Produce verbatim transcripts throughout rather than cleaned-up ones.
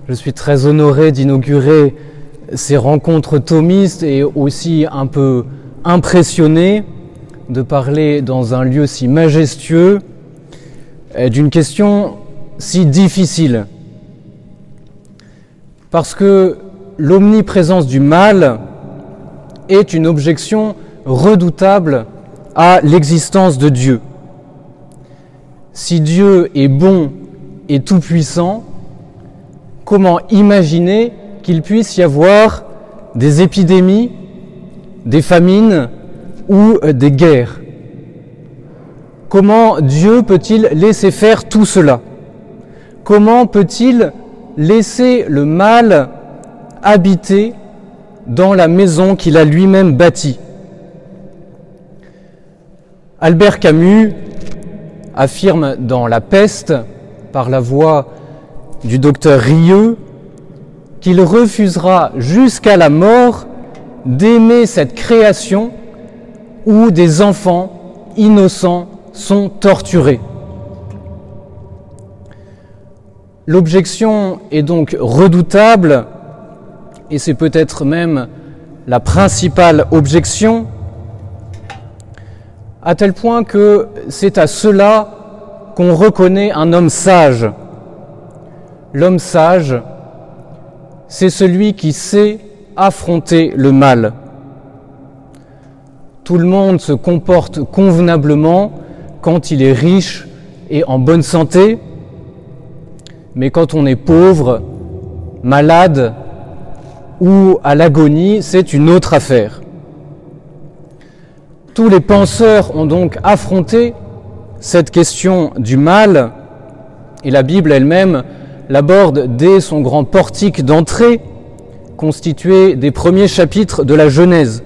Je suis très honoré d'inaugurer ces rencontres thomistes et aussi un peu impressionné de parler dans un lieu si majestueux d'une question si difficile. Parce que l'omniprésence du mal est une objection redoutable à l'existence de Dieu. Si Dieu est bon et tout-puissant, comment imaginer qu'il puisse y avoir des épidémies, des famines ou des guerres? Comment Dieu peut-il laisser faire tout cela? Comment peut-il laisser le mal habiter dans la maison qu'il a lui-même bâtie? Albert Camus affirme dans La Peste, par la voix du docteur Rieux, qu'il refusera jusqu'à la mort d'aimer cette création où des enfants innocents sont torturés. L'objection est donc redoutable, et c'est peut-être même la principale objection, à tel point que c'est à cela qu'on reconnaît un homme sage. L'homme sage, c'est celui qui sait affronter le mal. Tout le monde se comporte convenablement quand il est riche et en bonne santé, mais quand on est pauvre, malade ou à l'agonie, c'est une autre affaire. Tous les penseurs ont donc affronté cette question du mal, et la Bible elle-même l'aborde dès son grand portique d'entrée, constitué des premiers chapitres de la Genèse.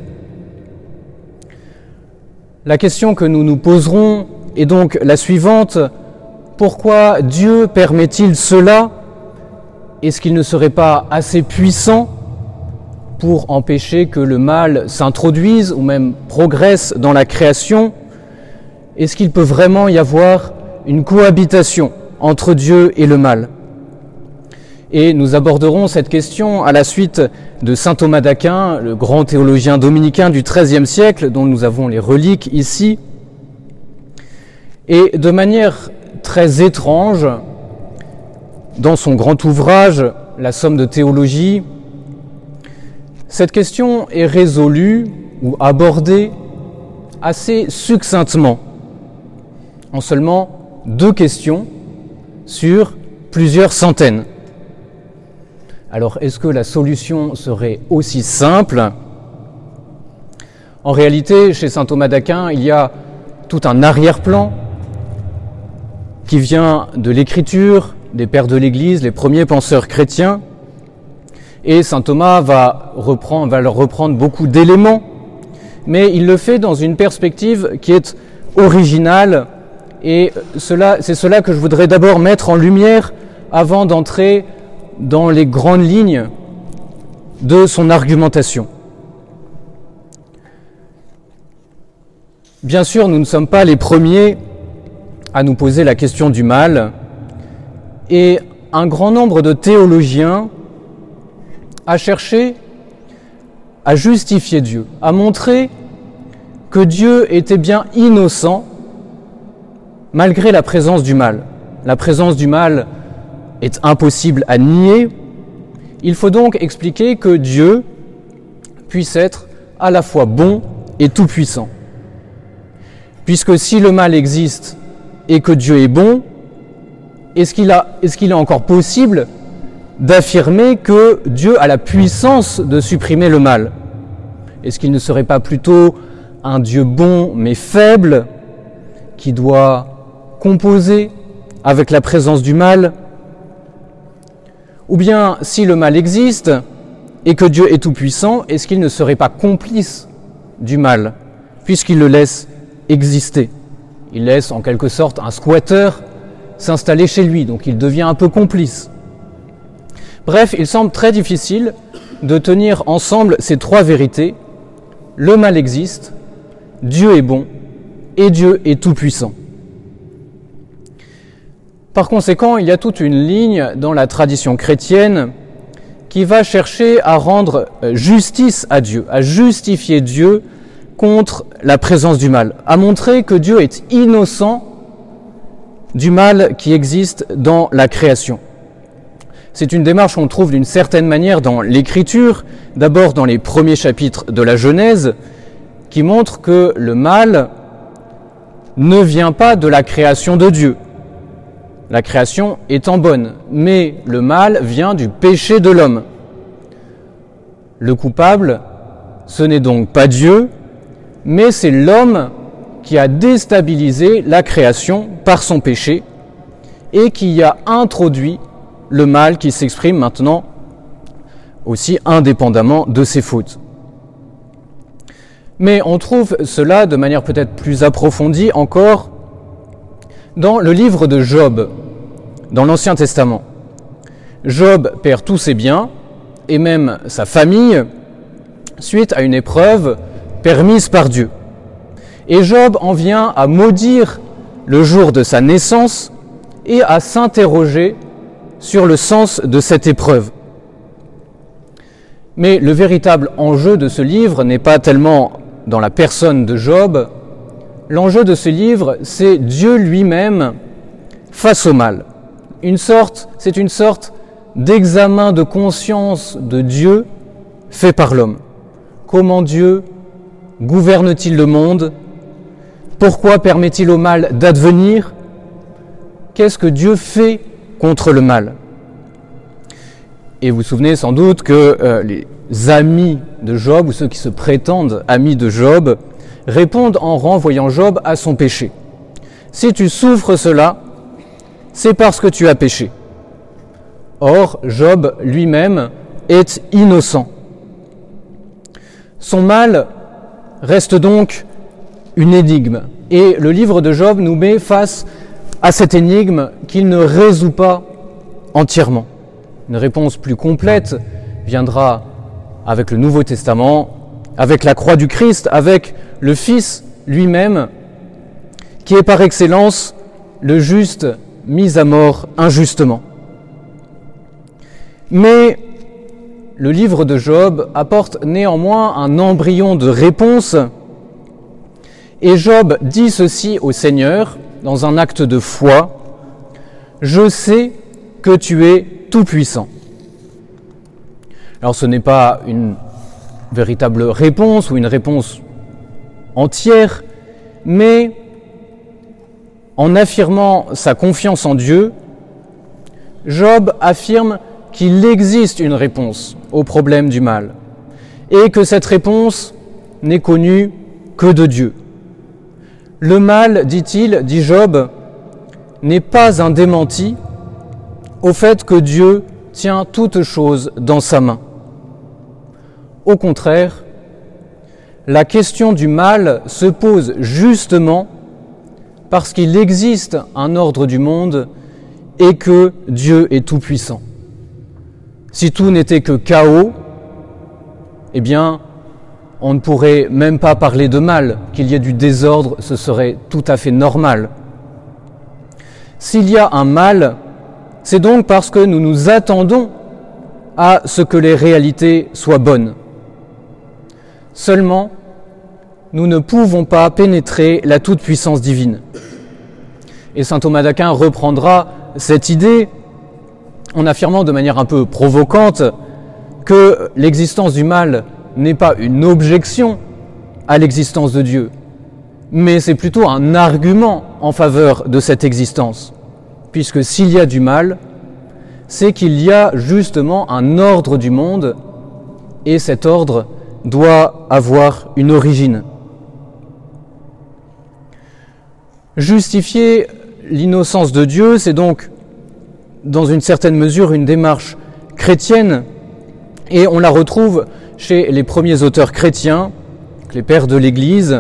La question que nous nous poserons est donc la suivante: pourquoi Dieu permet-il cela? Est-ce qu'il ne serait pas assez puissant pour empêcher que le mal s'introduise ou même progresse dans la création? Est-ce qu'il peut vraiment y avoir une cohabitation entre Dieu et le mal? Et nous aborderons cette question à la suite de saint Thomas d'Aquin, le grand théologien dominicain du treizième siècle, dont nous avons les reliques ici. Et de manière très étrange, dans son grand ouvrage, La Somme de théologie, cette question est résolue ou abordée assez succinctement, en seulement deux questions sur plusieurs centaines. Alors, est-ce que la solution serait aussi simple? En réalité, chez saint Thomas d'Aquin, il y a tout un arrière-plan qui vient de l'écriture, des pères de l'Église, les premiers penseurs chrétiens, et saint Thomas va, reprendre, va leur reprendre beaucoup d'éléments, mais il le fait dans une perspective qui est originale, et cela, c'est cela que je voudrais d'abord mettre en lumière avant d'entrer dans les grandes lignes de son argumentation. Bien sûr, nous ne sommes pas les premiers à nous poser la question du mal, et un grand nombre de théologiens a cherché à justifier Dieu, à montrer que Dieu était bien innocent malgré la présence du mal. La présence du mal est impossible à nier. Il faut donc expliquer que Dieu puisse être à la fois bon et tout-puissant. Puisque si le mal existe et que Dieu est bon, est-ce qu'il a, est-ce qu'il est encore possible d'affirmer que Dieu a la puissance de supprimer le mal? Est-ce qu'il ne serait pas plutôt un Dieu bon mais faible qui doit composer avec la présence du mal? Ou bien, si le mal existe et que Dieu est tout-puissant, est-ce qu'il ne serait pas complice du mal, puisqu'il le laisse exister? Il laisse en quelque sorte un squatteur s'installer chez lui, donc il devient un peu complice. Bref, il semble très difficile de tenir ensemble ces trois vérités. Le mal existe, Dieu est bon et Dieu est tout-puissant. Par conséquent, il y a toute une ligne dans la tradition chrétienne qui va chercher à rendre justice à Dieu, à justifier Dieu contre la présence du mal, à montrer que Dieu est innocent du mal qui existe dans la création. C'est une démarche qu'on trouve d'une certaine manière dans l'Écriture, d'abord dans les premiers chapitres de la Genèse, qui montre que le mal ne vient pas de la création de Dieu. La création étant bonne, mais le mal vient du péché de l'homme. Le coupable, ce n'est donc pas Dieu, mais c'est l'homme qui a déstabilisé la création par son péché et qui a introduit le mal qui s'exprime maintenant aussi indépendamment de ses fautes. Mais on trouve cela de manière peut-être plus approfondie encore dans le livre de Job, dans l'Ancien Testament. Job perd tous ses biens et même sa famille suite à une épreuve permise par Dieu. Et Job en vient à maudire le jour de sa naissance et à s'interroger sur le sens de cette épreuve. Mais le véritable enjeu de ce livre n'est pas tellement dans la personne de Job. L'enjeu de ce livre, c'est Dieu lui-même face au mal. Une sorte, c'est une sorte d'examen de conscience de Dieu fait par l'homme. Comment Dieu gouverne-t-il le monde? Pourquoi permet-il au mal d'advenir? Qu'est-ce que Dieu fait contre le mal? Et vous vous souvenez sans doute que euh, les amis de Job, ou ceux qui se prétendent amis de Job, répondent en renvoyant Job à son péché. Si tu souffres cela, c'est parce que tu as péché. Or, Job lui-même est innocent. Son mal reste donc une énigme. Et le livre de Job nous met face à cette énigme qu'il ne résout pas entièrement. Une réponse plus complète viendra avec le Nouveau Testament, avec la croix du Christ, avec le Fils lui-même, qui est par excellence le juste mis à mort injustement. Mais le livre de Job apporte néanmoins un embryon de réponse, et Job dit ceci au Seigneur dans un acte de foi: « Je sais que tu es tout-puissant ». Alors ce n'est pas une véritable réponse ou une réponse entière, mais en affirmant sa confiance en Dieu, Job affirme qu'il existe une réponse au problème du mal et que cette réponse n'est connue que de Dieu. Le mal, dit-il, dit Job, n'est pas un démenti au fait que Dieu tient toutes choses dans sa main. Au contraire, la question du mal se pose justement parce qu'il existe un ordre du monde et que Dieu est tout-puissant. Si tout n'était que chaos, eh bien, on ne pourrait même pas parler de mal. Qu'il y ait du désordre, ce serait tout à fait normal. S'il y a un mal, c'est donc parce que nous nous attendons à ce que les réalités soient bonnes. Seulement, nous ne pouvons pas pénétrer la toute-puissance divine. Et saint Thomas d'Aquin reprendra cette idée en affirmant de manière un peu provocante que l'existence du mal n'est pas une objection à l'existence de Dieu, mais c'est plutôt un argument en faveur de cette existence. Puisque s'il y a du mal, c'est qu'il y a justement un ordre du monde, et cet ordre doit avoir une origine. Justifier l'innocence de Dieu, c'est donc dans une certaine mesure une démarche chrétienne, et on la retrouve chez les premiers auteurs chrétiens, les pères de l'Église.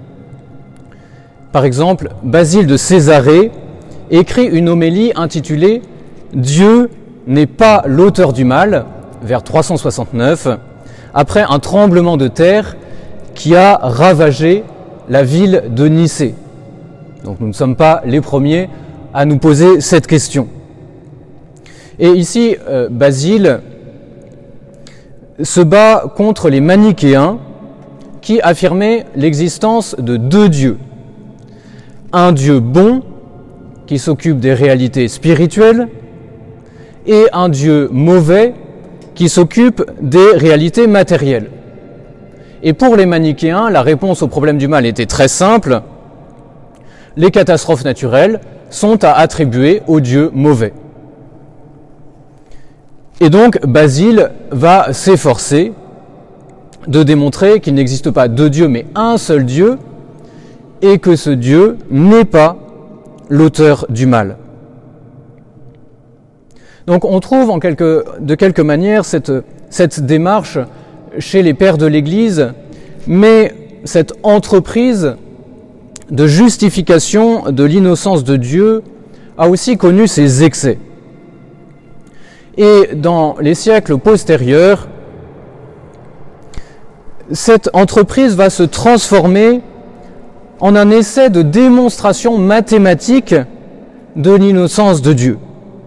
Par exemple, Basile de Césarée écrit une homélie intitulée « Dieu n'est pas l'auteur du mal », vers trois cent soixante-neuf, après un tremblement de terre qui a ravagé la ville de Nicée. Donc nous ne sommes pas les premiers à nous poser cette question. Et ici, euh, Basile se bat contre les manichéens qui affirmaient l'existence de deux dieux. Un Dieu bon, qui s'occupe des réalités spirituelles, et un Dieu mauvais, qui s'occupe des réalités matérielles. Et pour les manichéens, la réponse au problème du mal était très simple. Les catastrophes naturelles sont à attribuer au Dieu mauvais. Et donc, Basile va s'efforcer de démontrer qu'il n'existe pas deux dieux, mais un seul Dieu, et que ce Dieu n'est pas l'auteur du mal. Donc on trouve en quelque, de quelque manière cette, cette démarche chez les pères de l'Église, mais cette entreprise de justification de l'innocence de Dieu a aussi connu ses excès. Et dans les siècles postérieurs, cette entreprise va se transformer en un essai de démonstration mathématique de l'innocence de Dieu.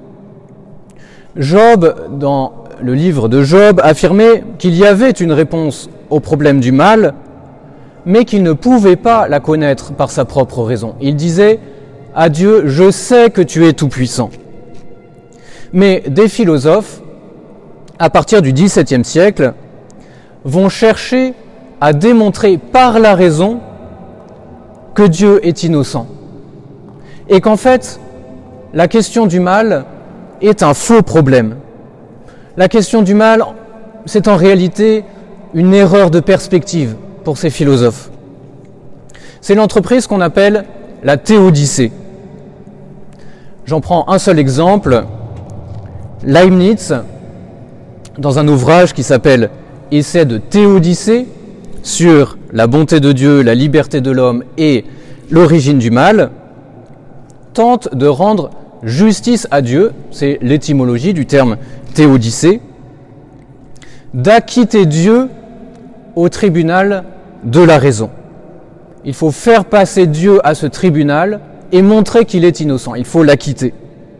Job, dans le livre de Job, affirmait qu'il y avait une réponse au problème du mal, mais qu'il ne pouvait pas la connaître par sa propre raison. Il disait à Dieu « Je sais que tu es tout-puissant ». Mais des philosophes, à partir du dix-septième siècle, vont chercher à démontrer par la raison que Dieu est innocent. Et qu'en fait, la question du mal est un faux problème. La question du mal, c'est en réalité une erreur de perspective pour ces philosophes. C'est l'entreprise qu'on appelle la théodicée. J'en prends un seul exemple. Leibniz, dans un ouvrage qui s'appelle « Essai de théodicée » sur la bonté de Dieu, la liberté de l'homme et l'origine du mal, tente de rendre justice à Dieu, c'est l'étymologie du terme théodicée, d'acquitter Dieu au tribunal de la raison. Il faut faire passer Dieu à ce tribunal et montrer qu'il est innocent. Il faut l'acquitter.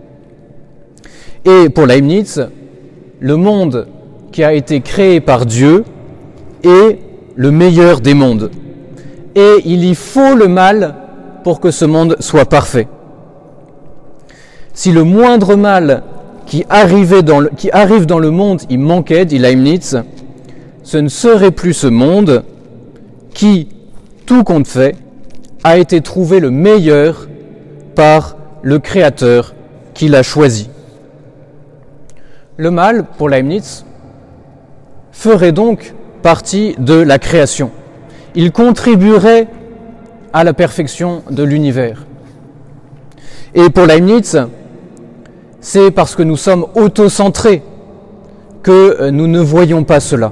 Et pour Leibniz, le monde qui a été créé par Dieu est le meilleur des mondes. Et il y faut le mal pour que ce monde soit parfait. Si le moindre mal qui, arrivait dans le, qui arrive dans le monde y manquait, dit Leibniz, ce ne serait plus ce monde qui, tout compte fait, a été trouvé le meilleur par le Créateur qui l'a choisi. Le mal, pour Leibniz, ferait donc partie de la création. Il contribuerait à la perfection de l'univers. Et pour Leibniz, c'est parce que nous sommes autocentrés que nous ne voyons pas cela.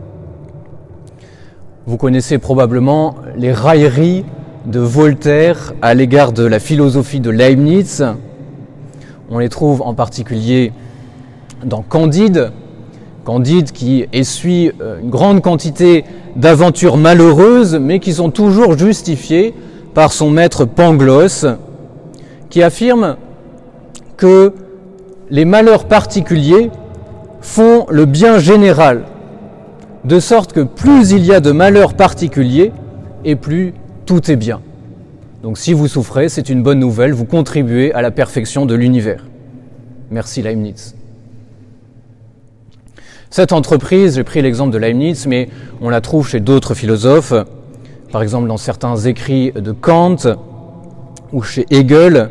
Vous connaissez probablement les railleries de Voltaire à l'égard de la philosophie de Leibniz. On les trouve en particulier dans Candide, Candide qui essuie une grande quantité d'aventures malheureuses, mais qui sont toujours justifiées par son maître Pangloss, qui affirme que les malheurs particuliers font le bien général, de sorte que plus il y a de malheurs particuliers, et plus tout est bien. Donc si vous souffrez, c'est une bonne nouvelle, vous contribuez à la perfection de l'univers. Merci Leibniz. Cette entreprise, j'ai pris l'exemple de Leibniz, mais on la trouve chez d'autres philosophes, par exemple dans certains écrits de Kant ou chez Hegel.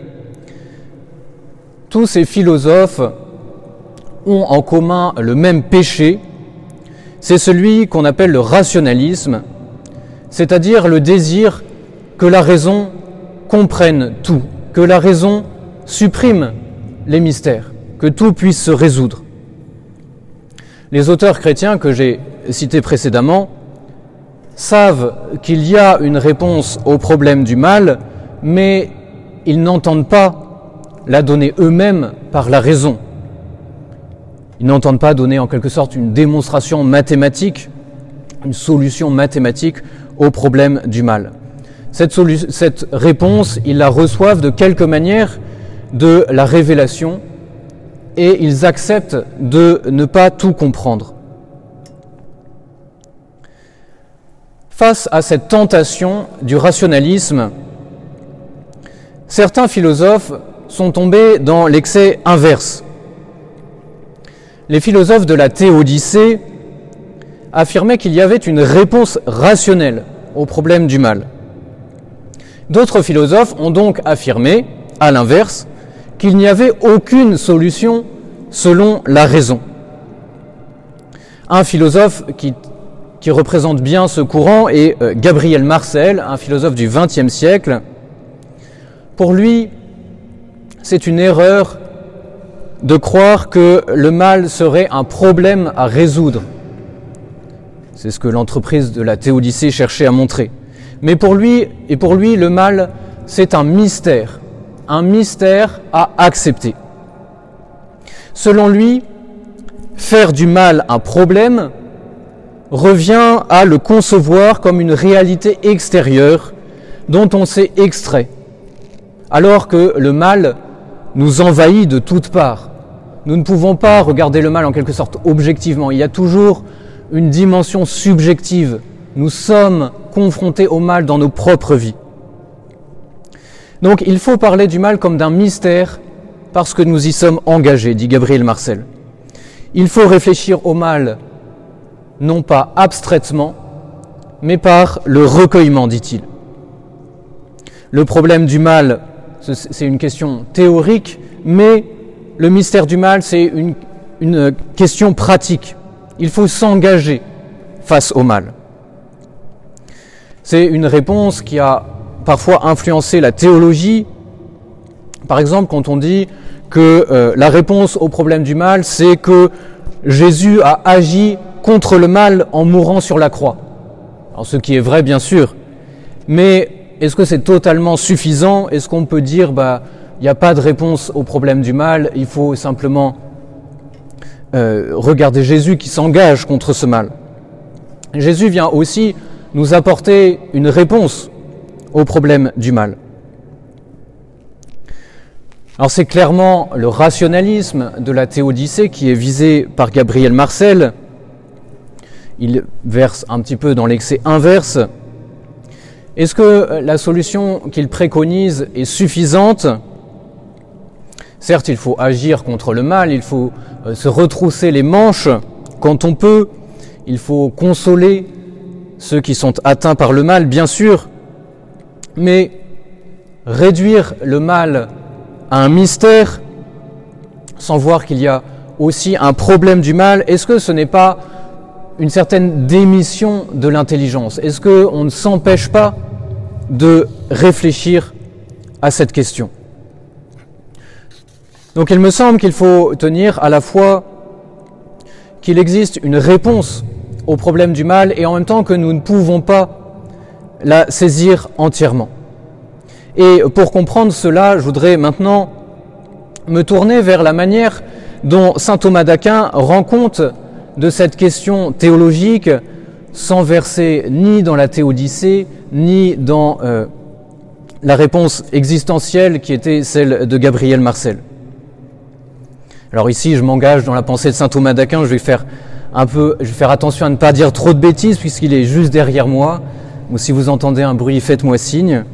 Tous ces philosophes ont en commun le même péché, c'est celui qu'on appelle le rationalisme, c'est-à-dire le désir que la raison comprenne tout, que la raison supprime les mystères, que tout puisse se résoudre. Les auteurs chrétiens que j'ai cités précédemment savent qu'il y a une réponse au problème du mal, mais ils n'entendent pas la donner eux-mêmes par la raison. Ils n'entendent pas donner en quelque sorte une démonstration mathématique, une solution mathématique au problème du mal. Cette, solu- cette réponse, ils la reçoivent de quelque manière de la révélation et ils acceptent de ne pas tout comprendre. Face à cette tentation du rationalisme, certains philosophes sont tombés dans l'excès inverse. Les philosophes de la Théodicée affirmaient qu'il y avait une réponse rationnelle au problème du mal. D'autres philosophes ont donc affirmé, à l'inverse, qu'il n'y avait aucune solution selon la raison. Un philosophe qui, qui représente bien ce courant est euh, Gabriel Marcel, un philosophe du vingtième siècle. Pour lui, c'est une erreur de croire que le mal serait un problème à résoudre. C'est ce que l'entreprise de la Théodicée cherchait à montrer. Mais pour lui, et pour lui, le mal, c'est un mystère, un mystère à accepter. Selon lui, faire du mal un problème revient à le concevoir comme une réalité extérieure dont on s'est extrait, alors que le mal nous envahit de toutes parts. Nous ne pouvons pas regarder le mal en quelque sorte objectivement. Il y a toujours une dimension subjective. Nous sommes confrontés au mal dans nos propres vies. Donc il faut parler du mal comme d'un mystère parce que nous y sommes engagés, dit Gabriel Marcel. Il faut réfléchir au mal non pas abstraitement, mais par le recueillement, dit-il. Le problème du mal, c'est une question théorique, mais le mystère du mal, c'est une, une question pratique. Il faut s'engager face au mal. C'est une réponse qui a parfois influencé la théologie. Par exemple, quand on dit que euh, la réponse au problème du mal, c'est que Jésus a agi contre le mal en mourant sur la croix. Alors, ce qui est vrai, bien sûr, mais est-ce que c'est totalement suffisant? Est-ce qu'on peut dire, bah, il n'y a pas de réponse au problème du mal, il faut simplement euh, regarder Jésus qui s'engage contre ce mal. Jésus vient aussi nous apporter une réponse au problème du mal. Alors c'est clairement le rationalisme de la Théodicée qui est visé par Gabriel Marcel. Il verse un petit peu dans l'excès inverse. Est-ce que la solution qu'il préconise est suffisante? Certes, il faut agir contre le mal, il faut se retrousser les manches quand on peut, il faut consoler ceux qui sont atteints par le mal, bien sûr, mais réduire le mal à un mystère, sans voir qu'il y a aussi un problème du mal, est-ce que ce n'est pas une certaine démission de l'intelligence? Est-ce qu'on ne s'empêche pas de réfléchir à cette question? Donc il me semble qu'il faut tenir à la fois qu'il existe une réponse au problème du mal et en même temps que nous ne pouvons pas la saisir entièrement. Et pour comprendre cela, je voudrais maintenant me tourner vers la manière dont saint Thomas d'Aquin rend compte de cette question théologique sans verser ni dans la Théodicée, ni dans euh, la réponse existentielle qui était celle de Gabriel Marcel. Alors ici, je m'engage dans la pensée de saint Thomas d'Aquin, je vais faire un peu, je vais faire attention à ne pas dire trop de bêtises puisqu'il est juste derrière moi. Ou si vous entendez un bruit, faites-moi signe.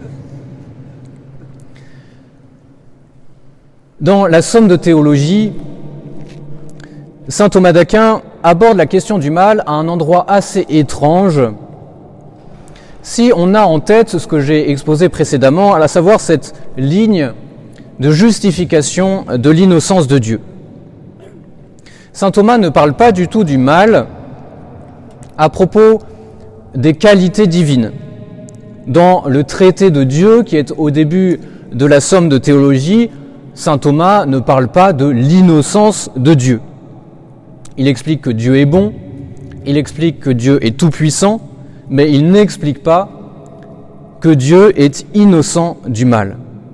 Dans la Somme de théologie, saint Thomas d'Aquin aborde la question du mal à un endroit assez étrange si on a en tête ce que j'ai exposé précédemment, à savoir cette ligne de justification de l'innocence de Dieu. Saint Thomas ne parle pas du tout du mal à propos des qualités divines. Dans le traité de Dieu, qui est au début de la Somme de théologie, saint Thomas ne parle pas de l'innocence de Dieu. Il explique que Dieu est bon, il explique que Dieu est tout-puissant, mais il n'explique pas que Dieu est innocent du mal.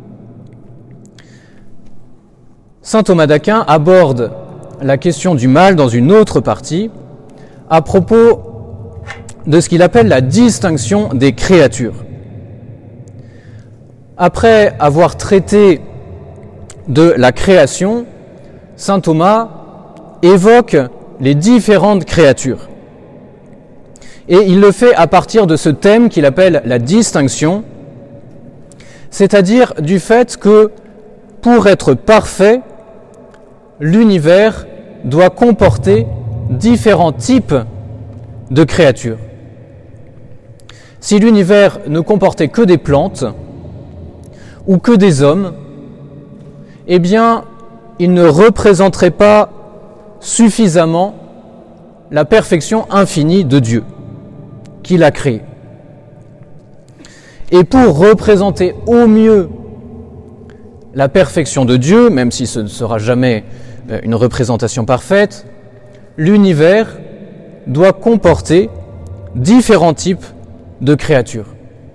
Saint Thomas d'Aquin aborde la question du mal dans une autre partie à propos de ce qu'il appelle la distinction des créatures. Après avoir traité de la création, saint Thomas évoque les différentes créatures. Et il le fait à partir de ce thème qu'il appelle la distinction, c'est-à-dire du fait que pour être parfait, l'univers doit comporter différents types de créatures. Si l'univers ne comportait que des plantes ou que des hommes, eh bien, il ne représenterait pas suffisamment la perfection infinie de Dieu qu'il a créée. Et pour représenter au mieux la perfection de Dieu, même si ce ne sera jamais une représentation parfaite, l'univers doit comporter différents types de créatures.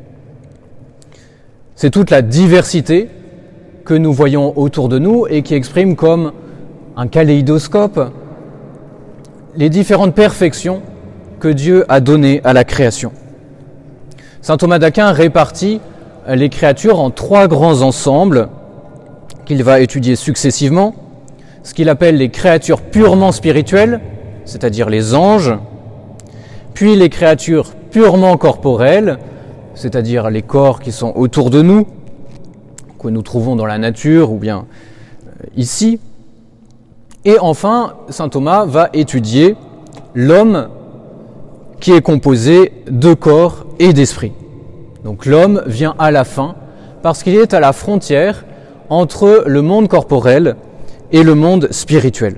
C'est toute la diversité que nous voyons autour de nous et qui exprime comme un kaléidoscope les différentes perfections que Dieu a données à la création. Saint Thomas d'Aquin répartit les créatures en trois grands ensembles qu'il va étudier successivement, ce qu'il appelle les créatures purement spirituelles, c'est-à-dire les anges, puis les créatures purement corporelles, c'est-à-dire les corps qui sont autour de nous, que nous trouvons dans la nature ou bien ici. Et enfin, saint Thomas va étudier l'homme qui est composé de corps et d'esprit. Donc l'homme vient à la fin parce qu'il est à la frontière entre le monde corporel et le monde spirituel.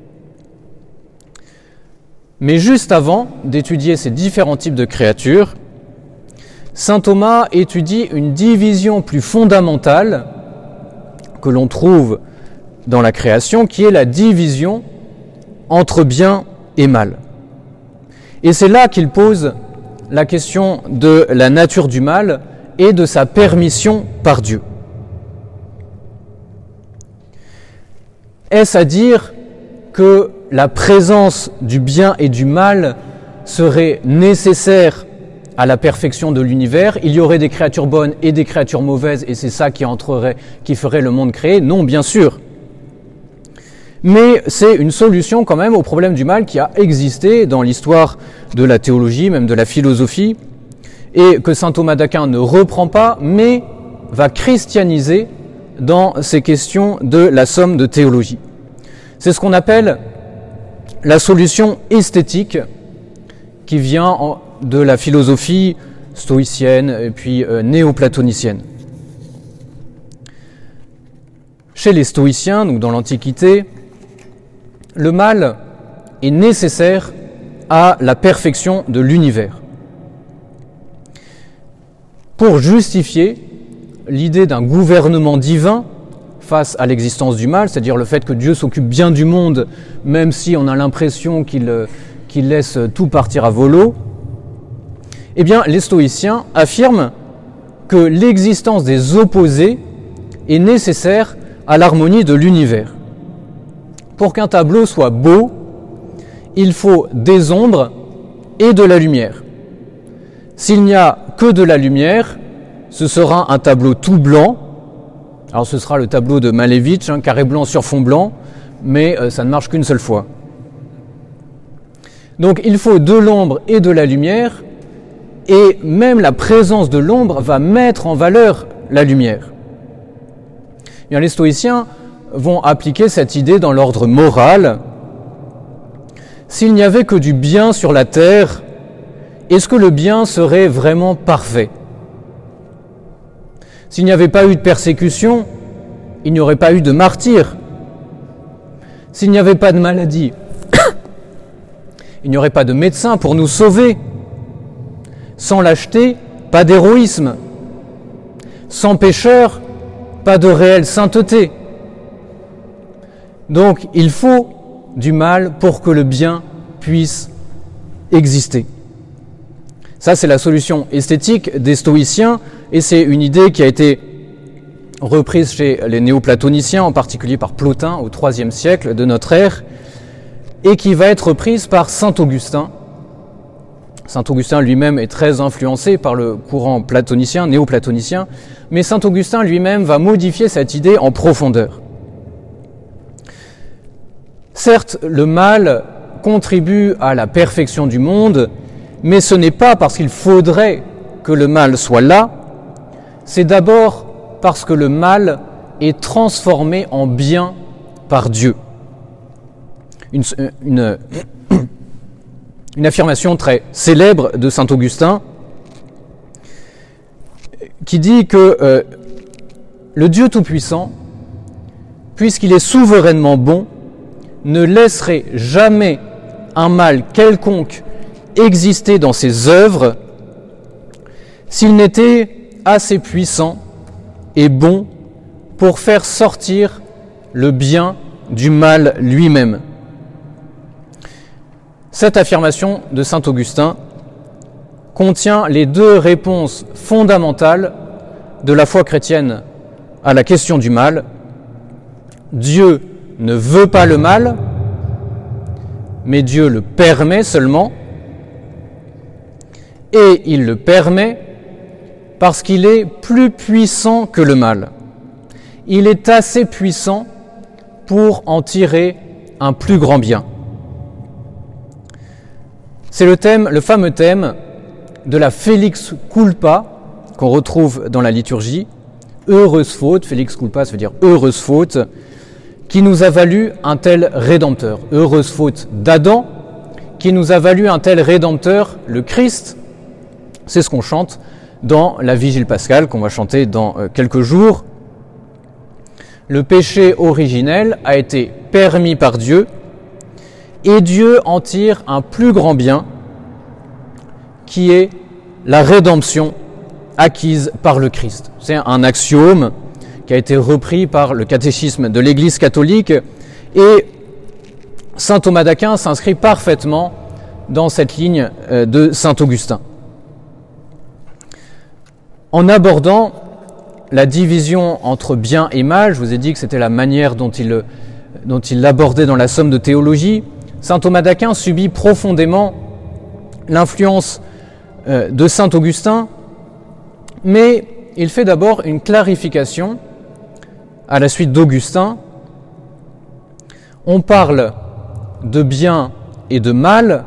Mais juste avant d'étudier ces différents types de créatures, saint Thomas étudie une division plus fondamentale que l'on trouve dans la création, qui est la division entre bien et mal. Et c'est là qu'il pose la question de la nature du mal et de sa permission par Dieu. Est-ce à dire que la présence du bien et du mal serait nécessaire à la perfection de l'univers? Il y aurait des créatures bonnes et des créatures mauvaises et c'est ça qui entrerait, qui ferait le monde créé? Non, bien sûr. Mais c'est une solution quand même au problème du mal qui a existé dans l'histoire de la théologie, même de la philosophie, et que saint Thomas d'Aquin ne reprend pas, mais va christianiser dans ces questions de la somme de théologie. C'est ce qu'on appelle la solution esthétique qui vient de la philosophie stoïcienne et puis euh, néoplatonicienne. Chez les stoïciens, donc dans l'Antiquité, le mal est nécessaire à la perfection de l'univers. Pour justifier l'idée d'un gouvernement divin face à l'existence du mal, c'est-à-dire le fait que Dieu s'occupe bien du monde, même si on a l'impression qu'il, qu'il laisse tout partir à volo, eh bien, les stoïciens affirment que l'existence des opposés est nécessaire à l'harmonie de l'univers. Pour qu'un tableau soit beau, il faut des ombres et de la lumière. S'il n'y a que de la lumière, ce sera un tableau tout blanc. Alors ce sera le tableau de Malevich, hein, carré blanc sur fond blanc, mais euh, ça ne marche qu'une seule fois. Donc il faut de l'ombre et de la lumière, et même la présence de l'ombre va mettre en valeur la lumière. Bien, les stoïciens vont appliquer cette idée dans l'ordre moral. S'il n'y avait que du bien sur la terre, est-ce que le bien serait vraiment parfait? S'il n'y avait pas eu de persécution, il n'y aurait pas eu de martyrs. S'il n'y avait pas de maladie, il n'y aurait pas de médecins pour nous sauver. Sans lâcheté, pas d'héroïsme. Sans pécheur, pas de réelle sainteté. Donc il faut du mal pour que le bien puisse exister. Ça, c'est la solution esthétique des stoïciens, et c'est une idée qui a été reprise chez les néoplatoniciens, en particulier par Plotin au troisième siècle de notre ère, et qui va être reprise par saint Augustin. Saint Augustin lui-même est très influencé par le courant platonicien, néoplatonicien, mais saint Augustin lui-même va modifier cette idée en profondeur. Certes, le mal contribue à la perfection du monde, mais ce n'est pas parce qu'il faudrait que le mal soit là, c'est d'abord parce que le mal est transformé en bien par Dieu. Une, une, une affirmation très célèbre de saint Augustin qui dit que euh, le Dieu Tout-Puissant, puisqu'il est souverainement bon, ne laisserait jamais un mal quelconque exister dans ses œuvres s'il n'était assez puissant et bon pour faire sortir le bien du mal lui-même. Cette affirmation de saint Augustin contient les deux réponses fondamentales de la foi chrétienne à la question du mal. Dieu ne veut pas le mal, mais Dieu le permet seulement, et il le permet parce qu'il est plus puissant que le mal. Il est assez puissant pour en tirer un plus grand bien. C'est le thème, le fameux thème de la Felix culpa qu'on retrouve dans la liturgie. Heureuse faute, Felix culpa, ça veut dire heureuse faute, qui nous a valu un tel rédempteur. Heureuse faute d'Adam, qui nous a valu un tel rédempteur, le Christ. C'est ce qu'on chante dans la Vigile pascale, qu'on va chanter dans quelques jours. Le péché originel a été permis par Dieu, et Dieu en tire un plus grand bien, qui est la rédemption acquise par le Christ. C'est un axiome qui a été repris par le catéchisme de l'Église catholique, et saint Thomas d'Aquin s'inscrit parfaitement dans cette ligne de saint Augustin. En abordant la division entre bien et mal, je vous ai dit que c'était la manière dont il, dont il l'abordait dans la Somme de théologie, saint Thomas d'Aquin subit profondément l'influence de saint Augustin, mais il fait d'abord une clarification à la suite d'Augustin. On parle de bien et de mal,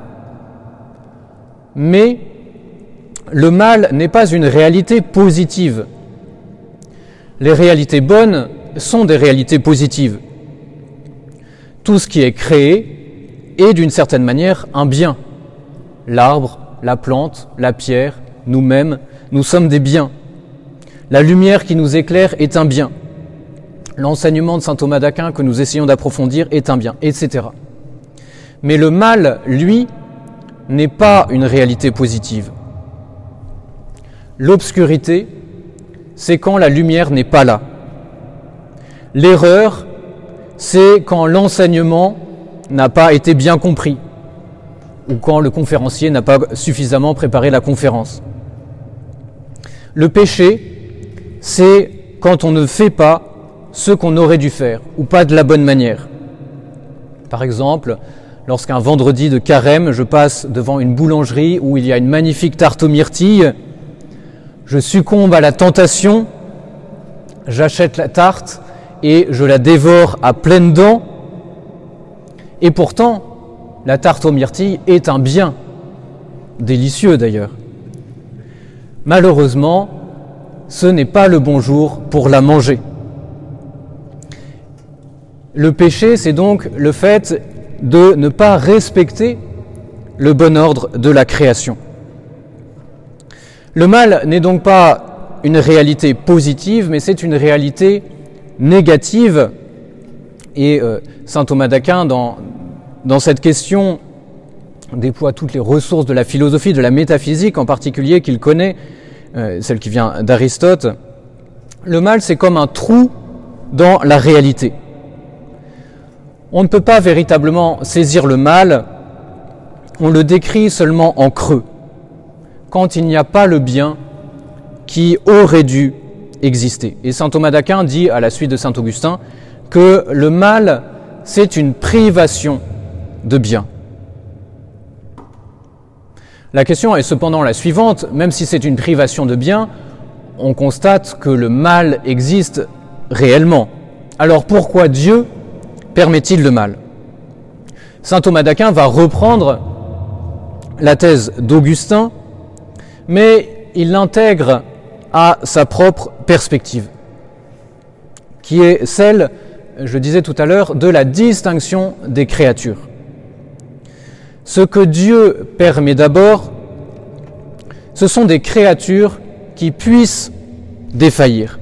mais le mal n'est pas une réalité positive. Les réalités bonnes sont des réalités positives. Tout ce qui est créé est d'une certaine manière un bien. L'arbre, la plante, la pierre, nous-mêmes, nous sommes des biens. La lumière qui nous éclaire est un bien. L'enseignement de saint Thomas d'Aquin que nous essayons d'approfondir est un bien, et cetera. Mais le mal, lui, n'est pas une réalité positive. L'obscurité, c'est quand la lumière n'est pas là. L'erreur, c'est quand l'enseignement n'a pas été bien compris, ou quand le conférencier n'a pas suffisamment préparé la conférence. Le péché, c'est quand on ne fait pas ce qu'on aurait dû faire, ou pas de la bonne manière. Par exemple, lorsqu'un vendredi de carême, je passe devant une boulangerie où il y a une magnifique tarte aux myrtilles, je succombe à la tentation, j'achète la tarte et je la dévore à pleines dents, et pourtant, la tarte aux myrtilles est un bien, délicieux d'ailleurs. Malheureusement, ce n'est pas le bon jour pour la manger. Le péché, c'est donc le fait de ne pas respecter le bon ordre de la création. Le mal n'est donc pas une réalité positive, mais c'est une réalité négative. Et euh, saint Thomas d'Aquin, dans, dans cette question, déploie toutes les ressources de la philosophie, de la métaphysique en particulier qu'il connaît, euh, celle qui vient d'Aristote. Le mal, c'est comme un trou dans la réalité. On ne peut pas véritablement saisir le mal, on le décrit seulement en creux, quand il n'y a pas le bien qui aurait dû exister. Et saint Thomas d'Aquin dit, à la suite de saint Augustin, que le mal, c'est une privation de bien. La question est cependant la suivante, même si c'est une privation de bien, on constate que le mal existe réellement. Alors pourquoi Dieu permet-il le mal ? Saint Thomas d'Aquin va reprendre la thèse d'Augustin, mais il l'intègre à sa propre perspective, qui est celle, je disais tout à l'heure, de la distinction des créatures. Ce que Dieu permet d'abord, ce sont des créatures qui puissent défaillir.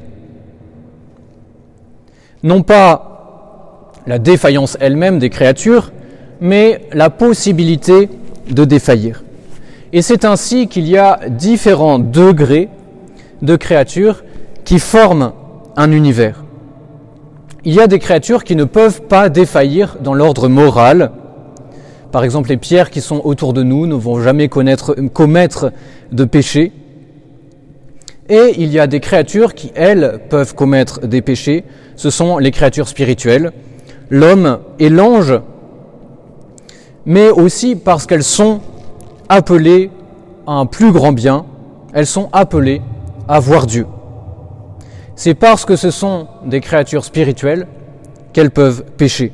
Non pas la défaillance elle-même des créatures, mais la possibilité de défaillir. Et c'est ainsi qu'il y a différents degrés de créatures qui forment un univers. Il y a des créatures qui ne peuvent pas défaillir dans l'ordre moral. Par exemple, les pierres qui sont autour de nous ne vont jamais connaître, commettre de péché. Et il y a des créatures qui, elles, peuvent commettre des péchés. Ce sont les créatures spirituelles, l'homme et l'ange, mais aussi parce qu'elles sont appelées à un plus grand bien, elles sont appelées à voir Dieu. C'est parce que ce sont des créatures spirituelles qu'elles peuvent pécher.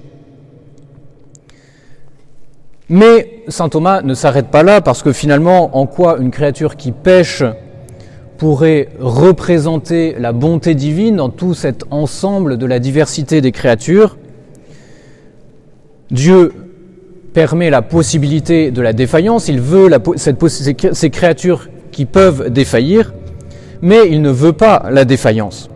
Mais saint Thomas ne s'arrête pas là, parce que finalement, en quoi une créature qui pêche pourrait représenter la bonté divine dans tout cet ensemble de la diversité des créatures? Dieu permet la possibilité de la défaillance, il veut la, cette, ces créatures qui peuvent défaillir, mais il ne veut pas la défaillance.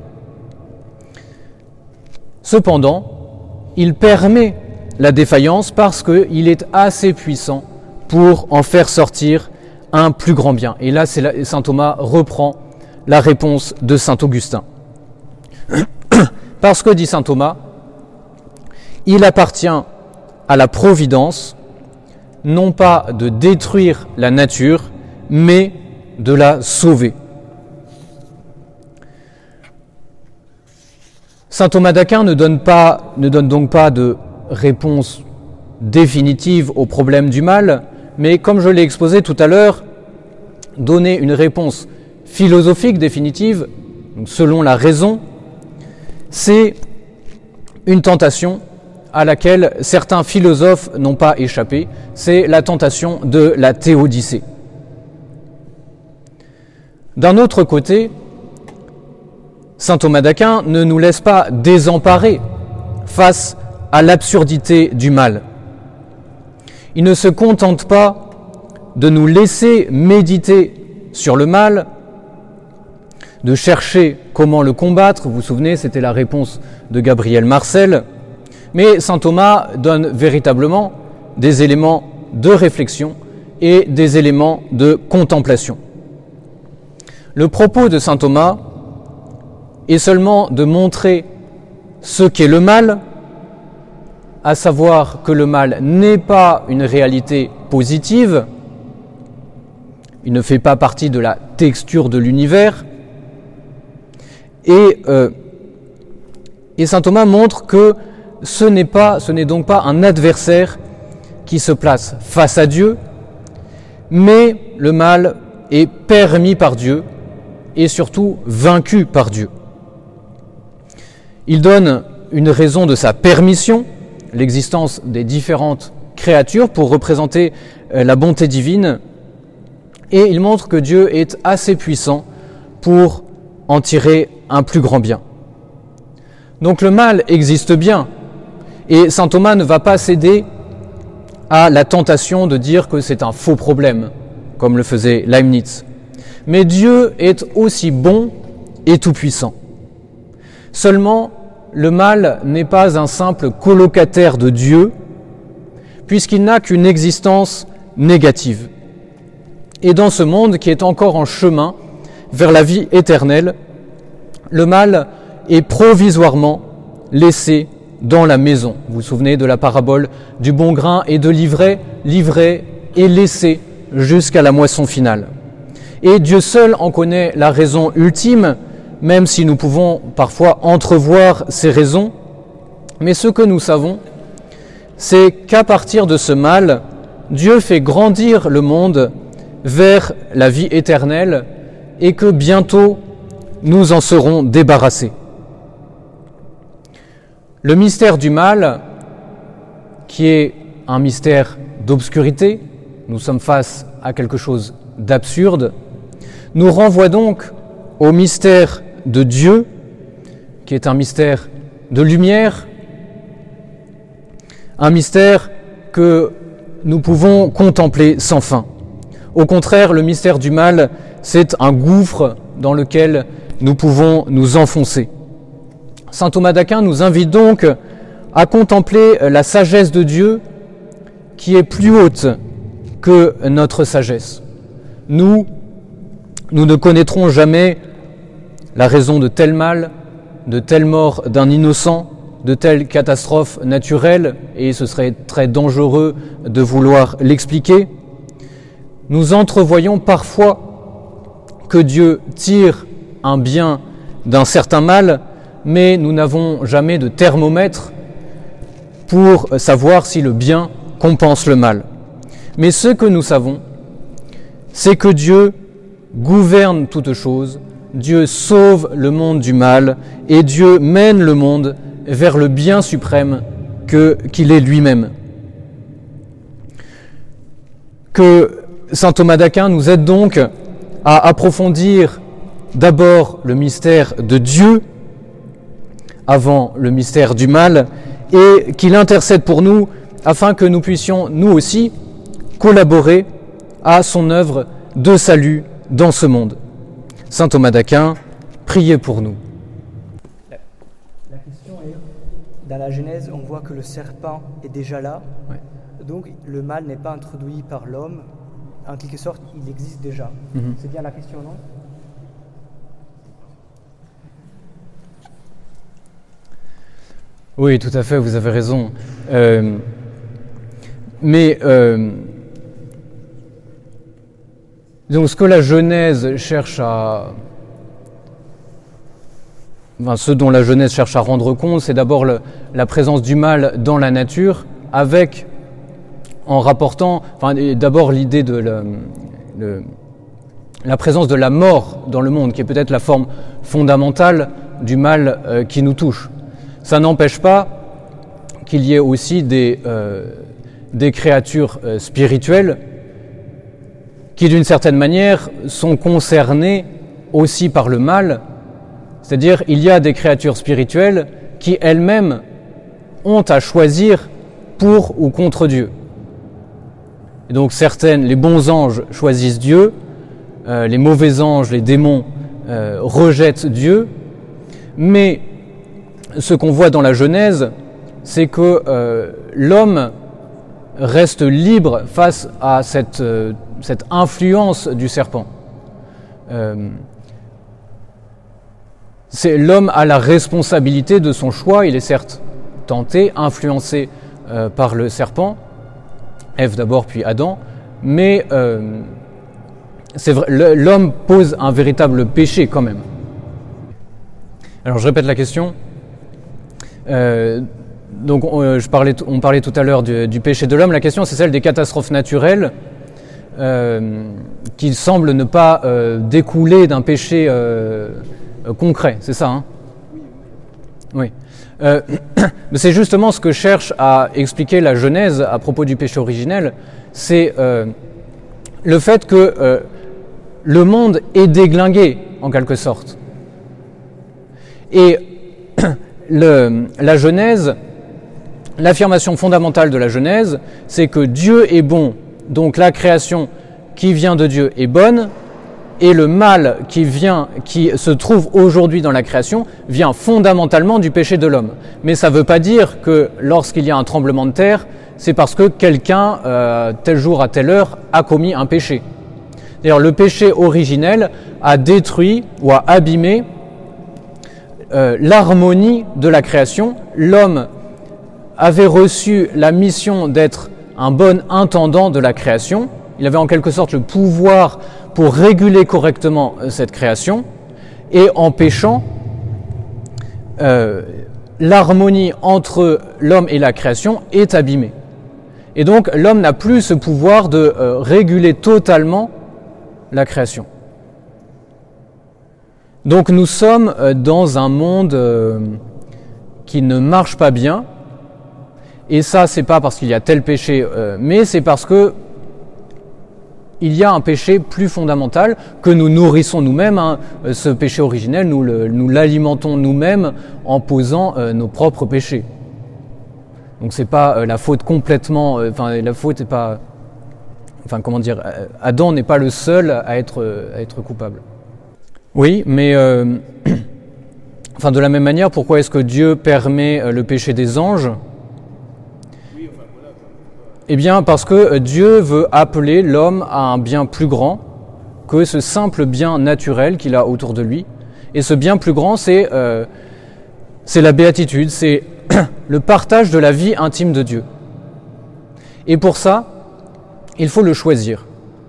Cependant, il permet la défaillance parce qu'il est assez puissant pour en faire sortir un plus grand bien. Et là, c'est là, saint Thomas reprend la réponse de saint Augustin. Parce que, dit saint Thomas, il appartient à la providence, non pas de détruire la nature, mais de la sauver. Saint Thomas d'Aquin ne donne pas, ne donne donc pas de réponse définitive au problème du mal, mais comme je l'ai exposé tout à l'heure, donner une réponse philosophique définitive, donc selon la raison, c'est une tentation à laquelle certains philosophes n'ont pas échappé, c'est la tentation de la théodicée. D'un autre côté, saint Thomas d'Aquin ne nous laisse pas désemparés face à l'absurdité du mal. Il ne se contente pas de nous laisser méditer sur le mal, de chercher comment le combattre. Vous vous souvenez, c'était la réponse de Gabriel Marcel. Mais saint Thomas donne véritablement des éléments de réflexion et des éléments de contemplation. Le propos de saint Thomas est seulement de montrer ce qu'est le mal, à savoir que le mal n'est pas une réalité positive, il ne fait pas partie de la texture de l'univers, et, euh, et saint Thomas montre que ce n'est pas, ce n'est donc pas un adversaire qui se place face à Dieu, mais le mal est permis par Dieu et surtout vaincu par Dieu. Il donne une raison de sa permission, l'existence des différentes créatures pour représenter la bonté divine, et il montre que Dieu est assez puissant pour en tirer un plus grand bien. Donc le mal existe bien, et saint Thomas ne va pas céder à la tentation de dire que c'est un faux problème, comme le faisait Leibniz. Mais Dieu est aussi bon et tout-puissant. Seulement, le mal n'est pas un simple colocataire de Dieu, puisqu'il n'a qu'une existence négative. Et dans ce monde qui est encore en chemin vers la vie éternelle, le mal est provisoirement laissé dans la maison. Vous vous souvenez de la parabole du bon grain et de l'ivraie, l'ivraie est laissé jusqu'à la moisson finale. Et Dieu seul en connaît la raison ultime, même si nous pouvons parfois entrevoir ces raisons. Mais ce que nous savons, c'est qu'à partir de ce mal, Dieu fait grandir le monde vers la vie éternelle et que bientôt nous en serons débarrassés. Le mystère du mal, qui est un mystère d'obscurité, nous sommes face à quelque chose d'absurde, nous renvoie donc au mystère de Dieu, qui est un mystère de lumière, un mystère que nous pouvons contempler sans fin. Au contraire, le mystère du mal, c'est un gouffre dans lequel nous pouvons nous enfoncer. Saint Thomas d'Aquin nous invite donc à contempler la sagesse de Dieu qui est plus haute que notre sagesse. Nous, nous ne connaîtrons jamais la raison de tel mal, de telle mort d'un innocent, de telle catastrophe naturelle, et ce serait très dangereux de vouloir l'expliquer. Nous entrevoyons parfois que Dieu tire un bien d'un certain mal, mais nous n'avons jamais de thermomètre pour savoir si le bien compense le mal. Mais ce que nous savons, c'est que Dieu gouverne toutes choses, Dieu sauve le monde du mal, et Dieu mène le monde vers le bien suprême que, qu'il est lui-même. Que saint Thomas d'Aquin nous aide donc à approfondir d'abord le mystère de Dieu avant le mystère du mal, et qu'il intercède pour nous afin que nous puissions nous aussi collaborer à son œuvre de salut dans ce monde. Saint Thomas d'Aquin, priez pour nous. La question est, dans la Genèse, on voit que le serpent est déjà là, ouais. Donc le mal n'est pas introduit par l'homme, en quelque sorte, il existe déjà. Mm-hmm. C'est bien la question, non ? Oui, tout à fait, vous avez raison. Euh, mais euh, donc ce que la Genèse cherche à... Enfin, ce dont la Genèse cherche à rendre compte, c'est d'abord le, la présence du mal dans la nature, avec, en rapportant, enfin, d'abord l'idée de la, le, la présence de la mort dans le monde, qui est peut-être la forme fondamentale du mal euh, qui nous touche. Ça n'empêche pas qu'il y ait aussi des, euh, des créatures euh, spirituelles qui, d'une certaine manière, sont concernées aussi par le mal. C'est-à-dire, il y a des créatures spirituelles qui elles-mêmes ont à choisir pour ou contre Dieu. Et donc, certaines, les bons anges choisissent Dieu, euh, les mauvais anges, les démons euh, rejettent Dieu, mais ce qu'on voit dans la Genèse, c'est que euh, l'homme reste libre face à cette, euh, cette influence du serpent. Euh, c'est, l'homme a la responsabilité de son choix, il est certes tenté, influencé euh, par le serpent, Ève d'abord puis Adam, mais euh, c'est vrai, l'homme pose un véritable péché quand même. Alors je répète la question. Euh, donc on, je parlais, on parlait tout à l'heure du, du péché de l'homme. La question, c'est celle des catastrophes naturelles euh, qui semblent ne pas euh, découler d'un péché euh, concret, c'est ça, hein ? Oui. Euh, c'est justement ce que cherche à expliquer la Genèse à propos du péché originel, c'est euh, le fait que euh, le monde est déglingué, en quelque sorte. Et le, la Genèse, l'affirmation fondamentale de la Genèse, c'est que Dieu est bon, donc la création qui vient de Dieu est bonne, et le mal qui vient, qui se trouve aujourd'hui dans la création, vient fondamentalement du péché de l'homme. Mais ça ne veut pas dire que lorsqu'il y a un tremblement de terre, c'est parce que quelqu'un, euh, tel jour à telle heure, a commis un péché. D'ailleurs, le péché originel a détruit ou a abîmé euh, l'harmonie de la création. L'homme avait reçu la mission d'être un bon intendant de la création. Il avait en quelque sorte le pouvoir pour réguler correctement cette création, et en péchant, euh, l'harmonie entre l'homme et la création est abîmée. Et donc l'homme n'a plus ce pouvoir de euh, réguler totalement la création. Donc nous sommes euh, dans un monde euh, qui ne marche pas bien, Et ça, c'est pas parce qu'il y a tel péché, euh, mais c'est parce que il y a un péché plus fondamental que nous nourrissons nous-mêmes. Hein. Ce péché originel, nous, le, nous l'alimentons nous-mêmes en posant euh, nos propres péchés. Donc c'est pas euh, la faute complètement. Enfin, euh, la faute n'est pas. Enfin, comment dire, Adam n'est pas le seul à être, à être coupable. Oui, mais euh, enfin, de la même manière, pourquoi est-ce que Dieu permet le péché des anges ? Eh bien, parce que Dieu veut appeler l'homme à un bien plus grand que ce simple bien naturel qu'il a autour de lui. Et ce bien plus grand, c'est, euh, c'est la béatitude, c'est le partage de la vie intime de Dieu. Et pour ça, il faut le choisir.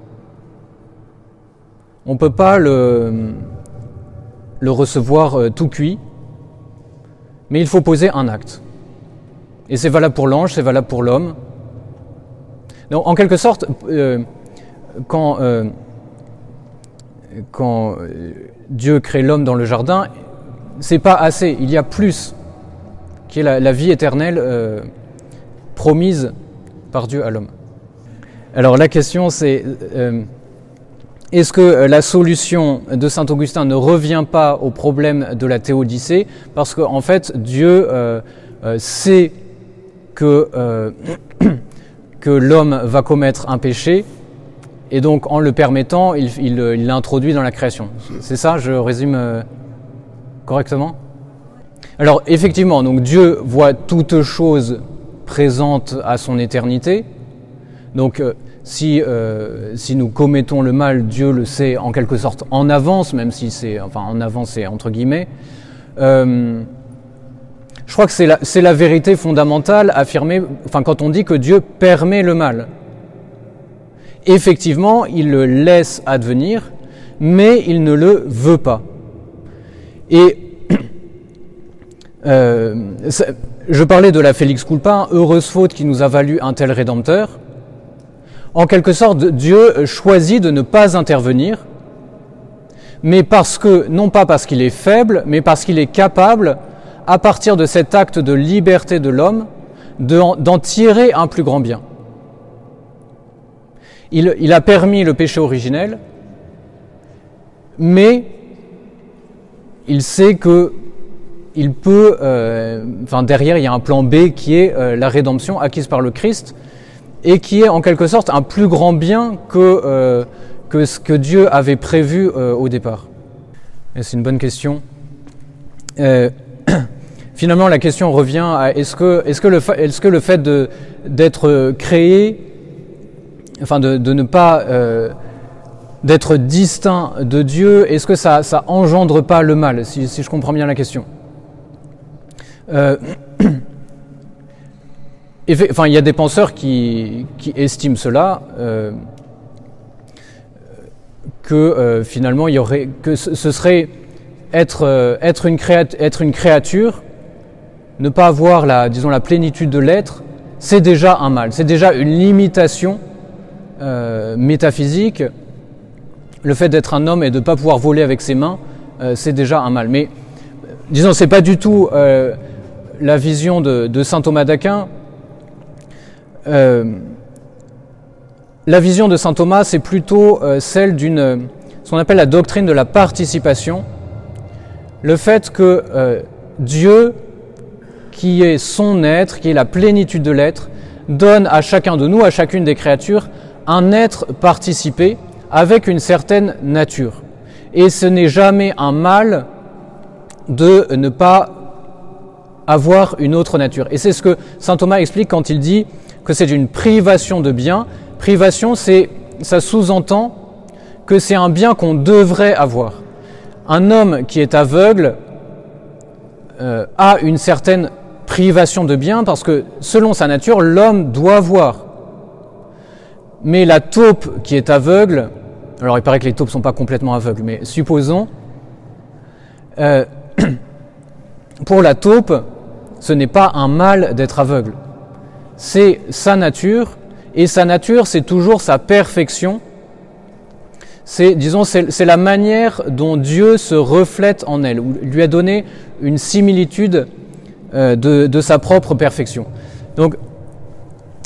On ne peut pas le, le recevoir euh, tout cuit, mais il faut poser un acte. Et c'est valable pour l'ange, c'est valable pour l'homme. Donc, en quelque sorte, euh, quand, euh, quand Dieu crée l'homme dans le jardin, c'est pas assez, il y a plus, qui est la, la vie éternelle euh, promise par Dieu à l'homme. Alors la question c'est, euh, est-ce que la solution de saint Augustin ne revient pas au problème de la théodicée ? Parce qu'en en fait, Dieu euh, euh, sait que, euh, que l'homme va commettre un péché, et donc en le permettant, il, il, il l'introduit dans la création. C'est ça, je résume euh, correctement ? Alors effectivement, donc Dieu voit toutes choses présentes à son éternité. Donc euh, si, euh, si nous commettons le mal, Dieu le sait en quelque sorte en avance, même si c'est, enfin en avance c'est entre guillemets. Euh, je crois que c'est la, c'est la vérité fondamentale affirmée, enfin quand on dit que Dieu permet le mal. Effectivement, il le laisse advenir, mais il ne le veut pas. Et euh, je parlais de la Felix culpa, heureuse faute qui nous a valu un tel rédempteur. En quelque sorte, Dieu choisit de ne pas intervenir, mais parce que, non pas parce qu'il est faible, mais parce qu'il est capable, à partir de cet acte de liberté de l'homme, de, d'en tirer un plus grand bien. Il, il a permis le péché originel, mais il sait que il peut, euh, enfin derrière il y a un plan B qui est euh, la rédemption acquise par le Christ, et qui est en quelque sorte un plus grand bien que, euh, que ce que Dieu avait prévu euh, au départ. Et c'est une bonne question. Euh, finalement, la question revient à est-ce que, est-ce que, le, fa- est-ce que le fait de, d'être créé, enfin de, de ne pas euh, d'être distinct de Dieu, est-ce que ça, ça engendre pas le mal, si, si je comprends bien la question. Euh, Enfin, il y a des penseurs qui, qui estiment cela, euh, que euh, finalement, il y aurait, que ce, ce serait être, euh, être, une créat, être une créature, ne pas avoir la, disons, la plénitude de l'être, c'est déjà un mal, c'est déjà une limitation euh, métaphysique. Le fait d'être un homme et de ne pas pouvoir voler avec ses mains, euh, c'est déjà un mal. Mais, disons, c'est pas du tout euh, la vision de, de saint Thomas d'Aquin. Euh, la vision de saint Thomas, c'est plutôt euh, celle d'une, ce qu'on appelle la doctrine de la participation, le fait que euh, Dieu, qui est son être, qui est la plénitude de l'être, donne à chacun de nous, à chacune des créatures, un être participé avec une certaine nature. Et ce n'est jamais un mal de ne pas avoir une autre nature. Et c'est ce que saint Thomas explique quand il dit que c'est une privation de bien. Privation, c'est, ça sous-entend que c'est un bien qu'on devrait avoir. Un homme qui est aveugle euh, a une certaine privation de bien parce que, selon sa nature, l'homme doit voir. Mais la taupe qui est aveugle, alors il paraît que les taupes ne sont pas complètement aveugles, mais supposons, euh, pour la taupe, ce n'est pas un mal d'être aveugle. C'est sa nature, et sa nature, c'est toujours sa perfection. C'est, disons, c'est, c'est la manière dont Dieu se reflète en elle, ou lui a donné une similitude euh, de, de sa propre perfection. Donc,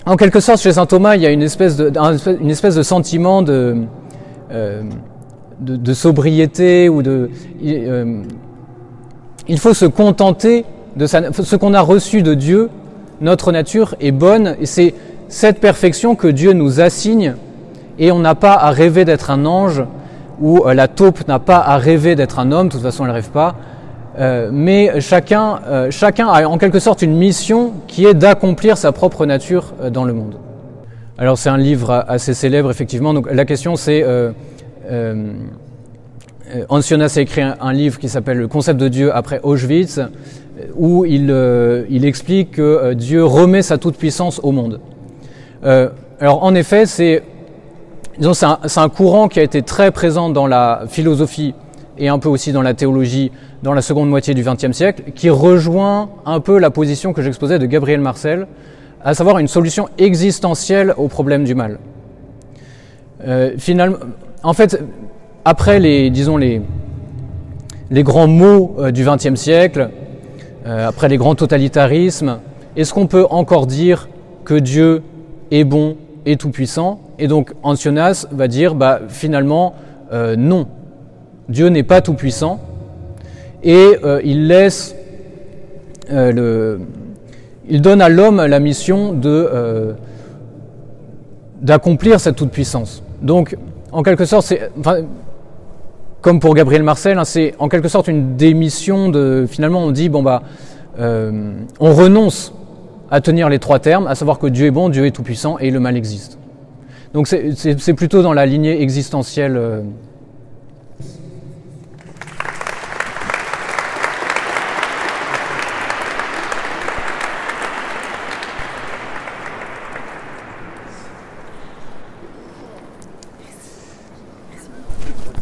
en quelque sorte, chez saint Thomas, il y a une espèce de, une espèce de sentiment de, euh, de, de sobriété ou de. Euh, il faut se contenter de sa, ce qu'on a reçu de Dieu. Notre nature est bonne et c'est cette perfection que Dieu nous assigne, et on n'a pas à rêver d'être un ange, ou euh, la taupe n'a pas à rêver d'être un homme. De toute façon, elle ne rêve pas. Euh, mais chacun, euh, chacun a en quelque sorte une mission qui est d'accomplir sa propre nature euh, dans le monde. Alors c'est un livre assez célèbre effectivement, donc la question c'est, euh, euh, Ancionas a écrit un, un livre qui s'appelle Le concept de Dieu après Auschwitz, où il, euh, il explique que euh, Dieu remet sa toute-puissance au monde. Euh, alors en effet, c'est, disons, c'est un, c'est un courant qui a été très présent dans la philosophie et un peu aussi dans la théologie dans la seconde moitié du vingtième siècle, qui rejoint un peu la position que j'exposais de Gabriel Marcel, à savoir une solution existentielle au problème du mal. Euh, finalement, en fait, après les, disons les, les grands maux euh, du vingtième siècle, euh, après les grands totalitarismes, est-ce qu'on peut encore dire que Dieu est bon et tout-puissant? Et donc Ancionas va dire, bah finalement, euh, non. Dieu n'est pas tout-puissant, et euh, il laisse, euh, le, il donne à l'homme la mission de, euh, d'accomplir cette toute-puissance. Donc, en quelque sorte, c'est, enfin, comme pour Gabriel Marcel, hein, c'est en quelque sorte une démission de, finalement on dit, bon bah, euh, on renonce à tenir les trois termes, à savoir que Dieu est bon, Dieu est tout-puissant et le mal existe. Donc c'est, c'est, c'est plutôt dans la lignée existentielle euh,